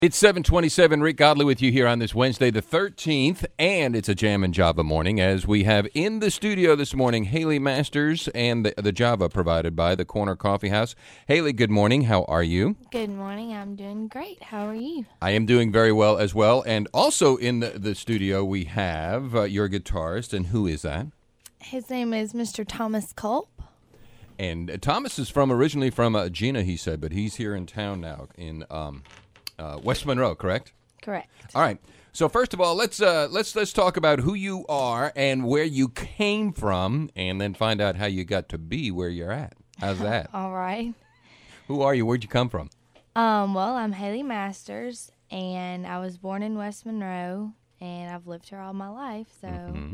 It's 7:27. Rick Godley with you here on this Wednesday, the 13th, and it's a Jam and Java morning as we have in the studio this morning Haley Masters and the Java provided by the Corner Coffee House. Haley, good morning. How are you? Good morning. I'm doing great. How are you? I am doing very well as well. And also in the studio we have your guitarist, and who is that? His name is Mr. Thomas Culp. And Thomas is originally from Gina, he said, but he's here in town now in West Monroe, correct? Correct. All right. So first of all, let's talk about who you are and where you came from, and then find out how you got to be where you're at. How's that? All right. Who are you? Where'd you come from? Well, I'm Haley Masters, and I was born in West Monroe, and I've lived here all my life. So. Mm-hmm.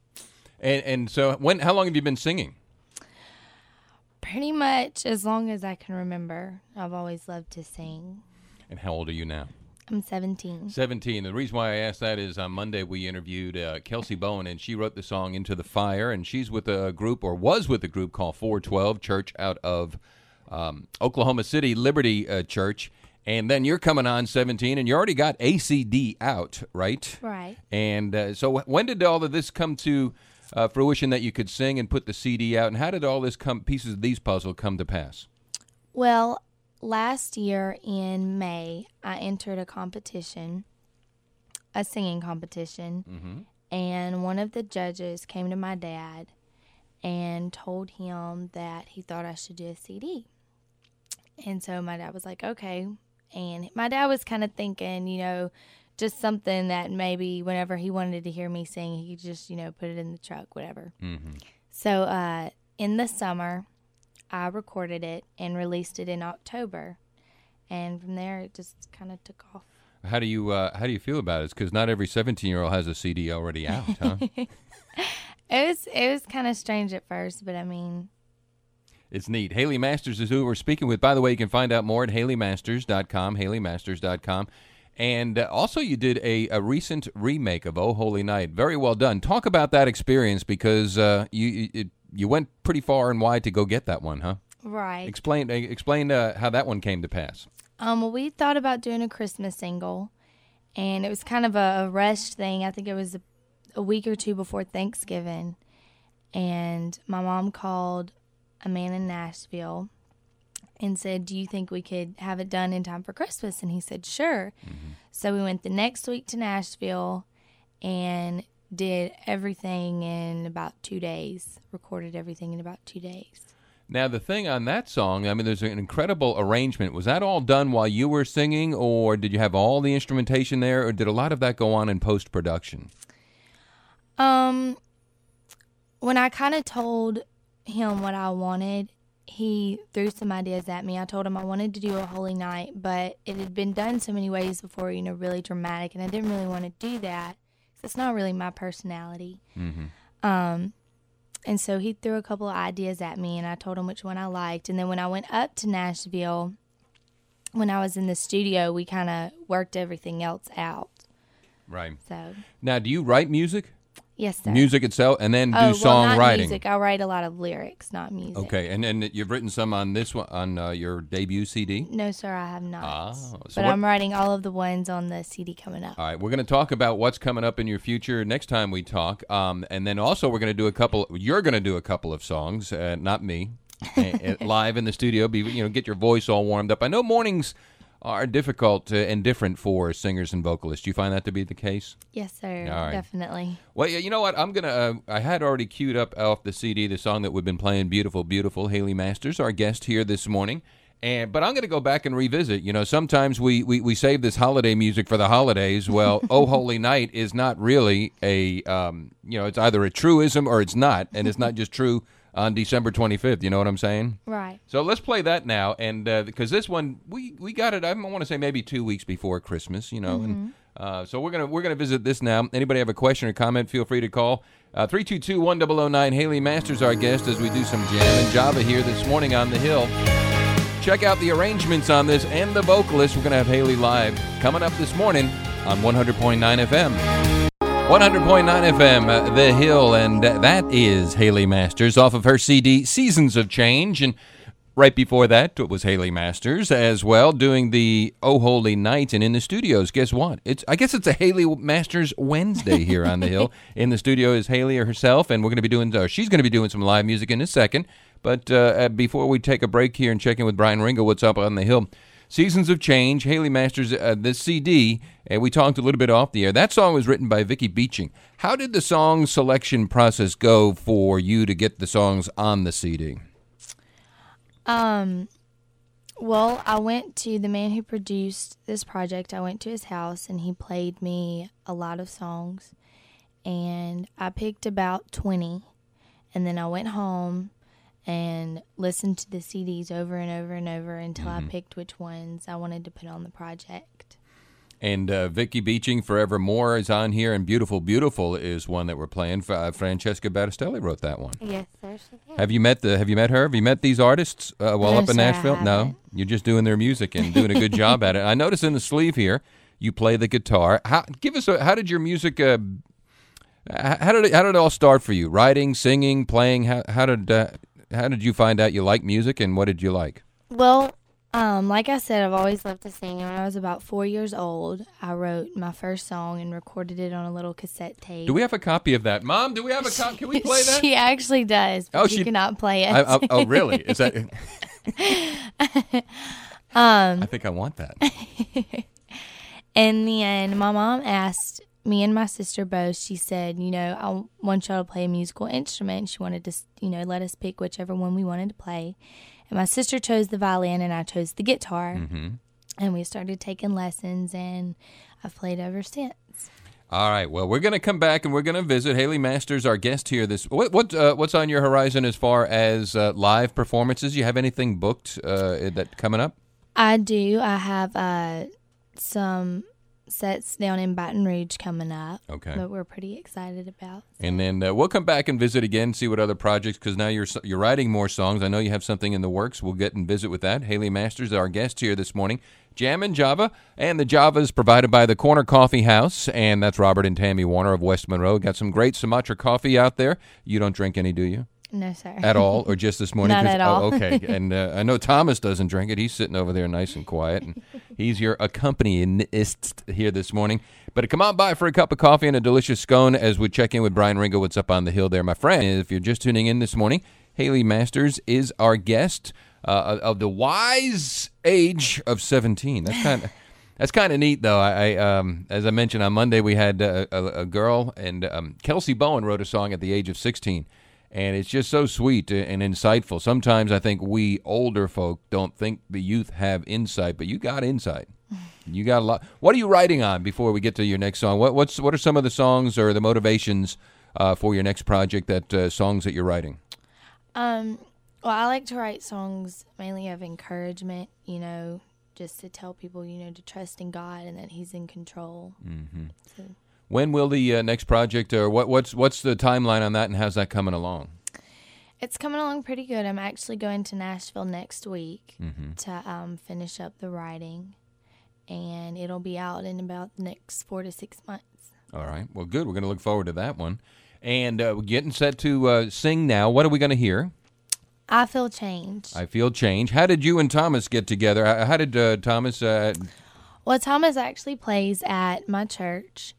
And so how long have you been singing? Pretty much as long as I can remember. I've always loved to sing. And how old are you now? I'm 17. 17. The reason why I asked that is on Monday we interviewed Kelsey Bowen, and she wrote the song Into the Fire, and she's with a group, or was with a group called 412 Church out of Oklahoma City, Liberty Church. And then you're coming on 17, and you already got ACD out, right? Right. And so when did all of this come to fruition that you could sing and put the CD out, and how did all this pieces of these puzzles come to pass? Well, last year in May, I entered a competition, a singing competition, and one of the judges came to my dad and told him that he thought I should do a CD. And so my dad was like, okay. And my dad was kind of thinking, just something that maybe whenever he wanted to hear me sing, he could just, put it in the truck, whatever. Mm-hmm. So in the summer, I recorded it and released it in October, and from there it just kind of took off. How do you feel about it? Because not every 17-year-old has a CD already out, huh? It was kind of strange at first, but I mean, it's neat. Haley Masters is who we're speaking with. By the way, you can find out more at HaleyMasters.com, HaleyMasters.com. And also you did a recent remake of Oh Holy Night. Very well done. Talk about that experience, because you went pretty far and wide to go get that one, huh? Right. Explain how that one came to pass. Well, we thought about doing a Christmas single, and it was kind of a rushed thing. I think it was a week or two before Thanksgiving, and my mom called a man in Nashville and said, do you think we could have it done in time for Christmas? And he said, sure. Mm-hmm. So we went the next week to Nashville and did everything in about 2 days, recorded everything in about 2 days. Now, the thing on that song, I mean, there's an incredible arrangement. Was that all done while you were singing, or did you have all the instrumentation there, or did a lot of that go on in post-production? When I kind of told him what I wanted, he threw some ideas at me. I told him I wanted to do A Holy Night, but it had been done so many ways before, really dramatic, and I didn't really want to do that. It's not really my personality. Mm-hmm. And so he threw a couple of ideas at me, and I told him which one I liked. And then when I went up to Nashville, when I was in the studio, we kind of worked everything else out. Right. So now, do you write music? Yes, sir. Music itself, and then do songwriting? Well, not music. I write a lot of lyrics, not music. Okay, and you've written some on this one, on your debut CD? No, sir, I have not. So I'm writing all of the ones on the CD coming up. All right, we're going to talk about what's coming up in your future next time we talk, and then also you're going to do a couple of songs, not me, live in the studio. Get your voice all warmed up. I know mornings are difficult and different for singers and vocalists. Do you find that to be the case? Yes, sir. All right. Definitely. Well, you know what? I had already queued up off the CD the song that we've been playing, Beautiful, Beautiful. Haley Masters, our guest here this morning. But I'm going to go back and revisit. Sometimes we save this holiday music for the holidays. Well, Oh Holy Night is not really it's either a truism or it's not, and it's not just true on December 25th, you know what I'm saying? Right. So let's play that now, and because this one we got it, I want to say maybe 2 weeks before Christmas, and so we're gonna visit this now. Anybody have a question or comment? Feel free to call 322-1009. Haley Masters, our guest, as we do some Jam and Java here this morning on the Hill. Check out the arrangements on this and the vocalist. We're gonna have Haley live coming up this morning on 100.9 FM. 100.9 FM, The Hill, and that is Haley Masters off of her CD, Seasons of Change. And Right before that was Haley Masters as well, doing the Oh Holy Night. And in the studios, guess what? I guess it's a Haley Masters Wednesday here on the Hill. In the studio is Haley herself, and we're going to be doing. She's going to be doing some live music in a second. But before we take a break here and check in with Brian Ringo, what's up on the Hill? Seasons of Change, Haley Masters, the CD, and we talked a little bit off the air. That song was written by Vicky Beeching. How did the song selection process go for you to get the songs on the CD? Well, I went to the man who produced this project. I went to his house, and he played me a lot of songs, and I picked about 20, and then I went home and listened to the CDs over and over and over until I picked which ones I wanted to put on the project. And Vicky Beeching, Forevermore is on here, and Beautiful, Beautiful is one that we're playing. Francesca Battistelli wrote that one. Yes, sir, she did. Have you met her? Have you met these artists while No, up in sir, I Nashville? No, haven't. you're just doing their music and doing a good job at it. I notice in the sleeve here you play the guitar. How did your music? How did it all start for you? Writing, singing, playing. How did you find out you like music, and what did you like? Well, like I said, I've always loved to sing. When I was about 4 years old, I wrote my first song and recorded it on a little cassette tape. Do we have a copy of that, Mom? Do we have a copy? Can we play that? She actually does, but she cannot play it. Oh, really? Is that? I think I want that. In the end, my mom asked me and my sister both. She said, I want y'all to play a musical instrument. She wanted to, let us pick whichever one we wanted to play. And my sister chose the violin, and I chose the guitar. Mm-hmm. And we started taking lessons, and I've played ever since. All right. Well, we're going to come back, and we're going to visit Haley Masters, our guest here. What's on your horizon as far as live performances? You have anything booked that coming up? I do. I have some sets down in Baton Rouge coming up. Okay. But we're pretty excited about. And then we'll come back and visit again, see what other projects, because now you're writing more songs. I know you have something in the works. We'll get and visit with that. Haley Masters, our guest here this morning. Jam and Java, and the Java is provided by the Corner Coffee House, and that's Robert and Tammy Warner of West Monroe. Got some great Sumatra coffee out there. You don't drink any, do you? No, sir. At all, or just this morning? Not at all. Oh, okay. And I know Thomas doesn't drink it. He's sitting over there nice and quiet, and he's your accompanist here this morning. But come on by for a cup of coffee and a delicious scone as we check in with Brian Ringo. What's up on the Hill there, my friend? If you're just tuning in this morning, Haley Masters is our guest of the wise age of 17. That's kind of neat, though. I as I mentioned on Monday, we had a girl, and Kelsey Bowen wrote a song at the age of 16. And it's just so sweet and insightful. Sometimes I think we older folk don't think the youth have insight, but you got insight. You got a lot. What are you writing on before we get to your next song? What are some of the songs or the motivations for your next project, that songs that you're writing? Well, I like to write songs mainly of encouragement, just to tell people, to trust in God and that He's in control. Mm-hmm. So. When will the next project, or what's the timeline on that, and how's that coming along? It's coming along pretty good. I'm actually going to Nashville next week to finish up the writing, and it'll be out in about the next 4 to 6 months. All right. Well, good. We're going to look forward to that one. And we're getting set to sing now. What are we going to hear? I Feel Change. I Feel Change. How did you and Thomas get together? How did Thomas... Well, Thomas actually plays at my church.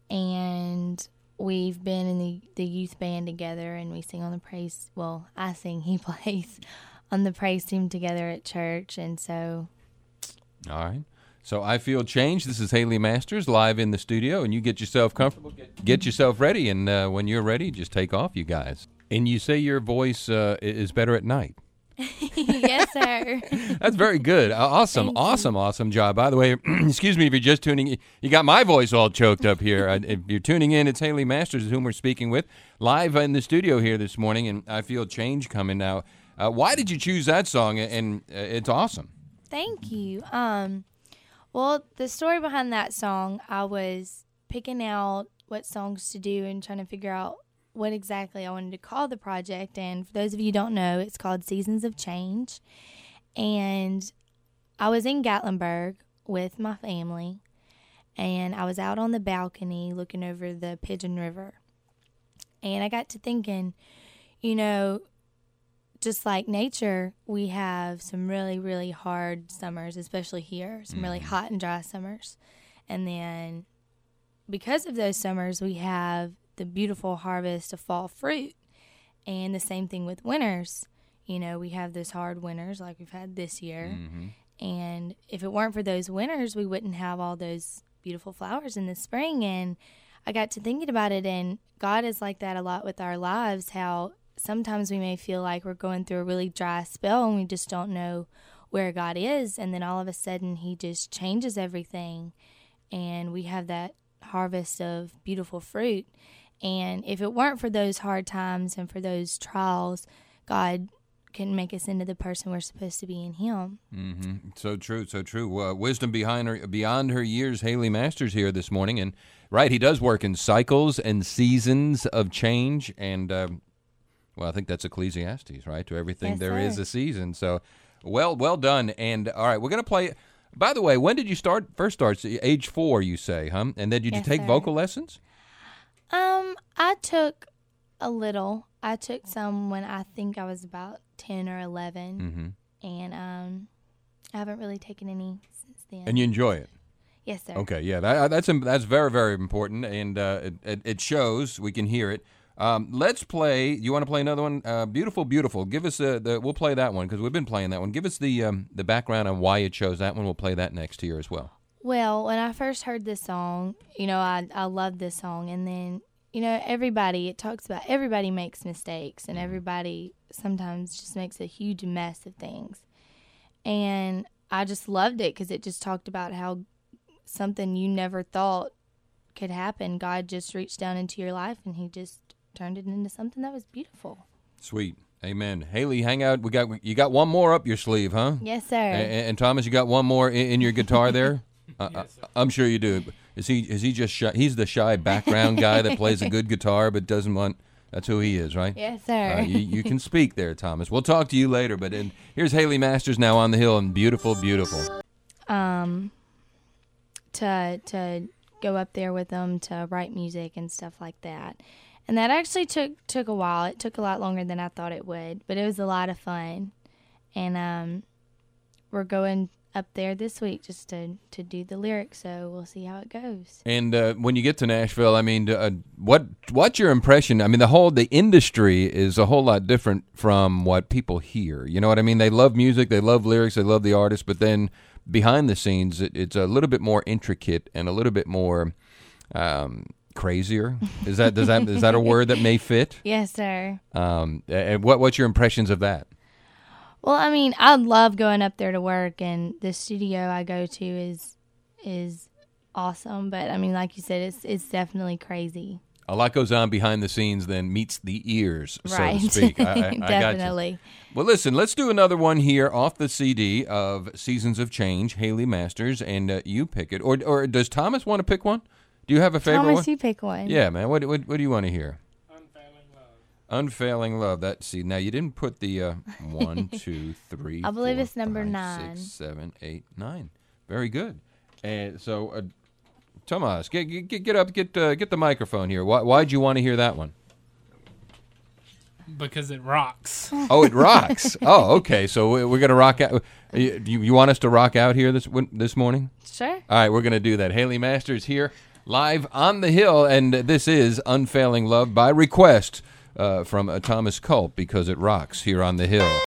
And we've been in the youth band together, and we sing on the praise. Well, I sing, he plays on the praise team together at church, and so. All right. So I Feel Change. This is Haley Masters live in the studio, and you get yourself comfortable, get yourself ready, and when you're ready, just take off, you guys. And you say your voice is better at night. Yes, sir. That's very good. Awesome job. By the way, excuse me if you're just tuning in. You got my voice all choked up here. If you're tuning in, it's Haley Masters, whom we're speaking with, live in the studio here this morning, and I Feel Change coming now. Why did you choose that song? And it's awesome. Thank you. Well, the story behind that song, I was picking out what songs to do and trying to figure out what exactly I wanted to call the project. And for those of you who don't know, it's called Seasons of Change. And I was in Gatlinburg with my family, and I was out on the balcony looking over the Pigeon River. And I got to thinking, just like nature, we have some really, really hard summers, especially here, some really hot and dry summers. And then because of those summers, we have the beautiful harvest of fall fruit. And the same thing with winters. You know, we have those hard winters like we've had this year. And if it weren't for those winters, we wouldn't have all those beautiful flowers in the spring. And I got to thinking about it, and God is like that a lot with our lives, how sometimes we may feel like we're going through a really dry spell and we just don't know where God is. And then all of a sudden he just changes everything. And we have that harvest of beautiful fruit. And if it weren't for those hard times and for those trials, God can make us into the person we're supposed to be in Him. So true, so true. Wisdom beyond her years. Haley Masters here this morning, and right, he does work in cycles and seasons of change, and well, I think that's Ecclesiastes, right? To everything there is a season. So, well done. And all right, we're gonna play. By the way, when did you first start? Age 4, you say, huh? And then did you take vocal lessons? I took a little. I took some when I think I was about 10 or 11, and I haven't really taken any since then. And you enjoy it? Yes, sir. Okay, yeah, that's very, very important, and it shows. We can hear it. Let's play. You want to play another one? Beautiful, beautiful. Give us we'll play that one because we've been playing that one. Give us the background on why you chose that one. We'll play that next here as well. Well, when I first heard this song, you know, I loved this song, and then, you know, it talks about everybody makes mistakes, and everybody sometimes just makes a huge mess of things. And I just loved it because it just talked about how something you never thought could happen, God just reached down into your life, and He just turned it into something that was beautiful. Sweet. Amen. Haley, hang out. You got one more up your sleeve, huh? Yes, sir. And Thomas, you got one more in your guitar there? Yes, sir. I'm sure you do. Is he just shy? He's the shy background guy that plays a good guitar but doesn't want. That's who he is, right? Yes, sir. You can speak there, Thomas. We'll talk to you later. But here's Haley Masters now on the hill, and beautiful, beautiful. To go up there with them to write music and stuff like that, and that actually took a while. It took a lot longer than I thought it would, but it was a lot of fun. And we're going up there this week just to do the lyrics, so we'll see how it goes. And when you get to Nashville, I mean, what's your impression? I mean, the industry is a whole lot different from what people hear. You know what I mean? They love music, they love lyrics, they love the artist, but then behind the scenes, it's a little bit more intricate and a little bit more crazier. Is that a word that may fit? Yes, sir. And what's your impressions of that? Well, I mean, I love going up there to work, and the studio I go to is awesome. But I mean, like you said, it's definitely crazy. A lot goes on behind the scenes than meets the ears, right. so to speak. I Definitely. Got you. Well, listen, let's do another one here off the CD of Seasons of Change, Haley Masters, and you pick it. Or does Thomas want to pick one? Do you have a favorite one? Thomas, you pick one. Yeah, man. What do you want to hear? Unfailing Love. Unfailing Love. Now you didn't put the 1, 2, 3. I believe 4, it's number 5, 9. 6, 7, 8, 9. Very good. And so, Thomas, get up, get the microphone here. Why'd you want to hear that one? Because it rocks. Oh, it rocks. Oh, okay. So we're gonna rock out. You want us to rock out here this morning? Sure. All right, we're gonna do that. Haley Masters here, live on the hill, and this is Unfailing Love by request from Thomas Culp, because it rocks here on the hill.